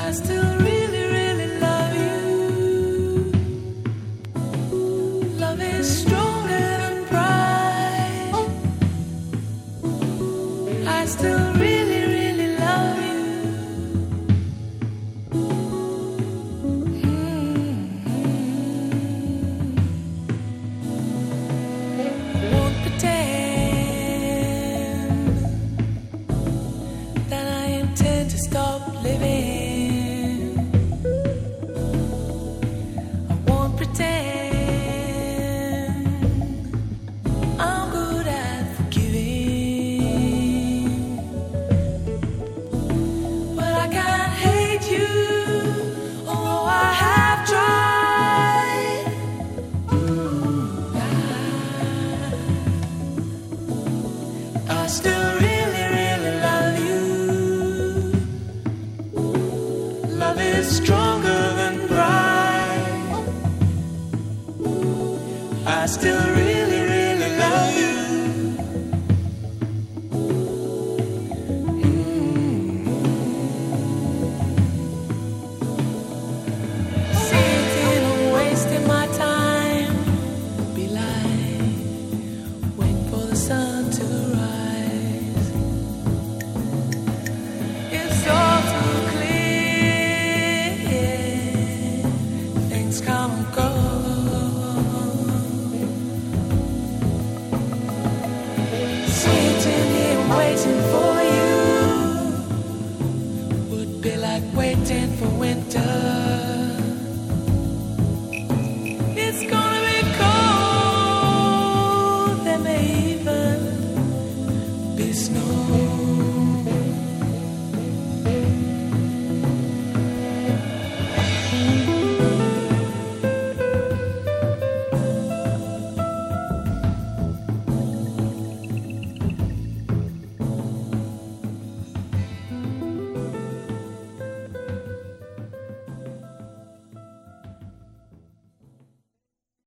still really, really love you. Love is stronger than pride. I still really, really love you. Won't pretend that I intend to stop living. I won't pretend I'm good at forgiving. But I can't hate you, although I have tried. I still really, really love you. Love is stronger than pride. I still really, really love you. Sitting and wasting my time, be like waiting for the sun to rise. It's all too clear. Things come and go. Sitting here waiting for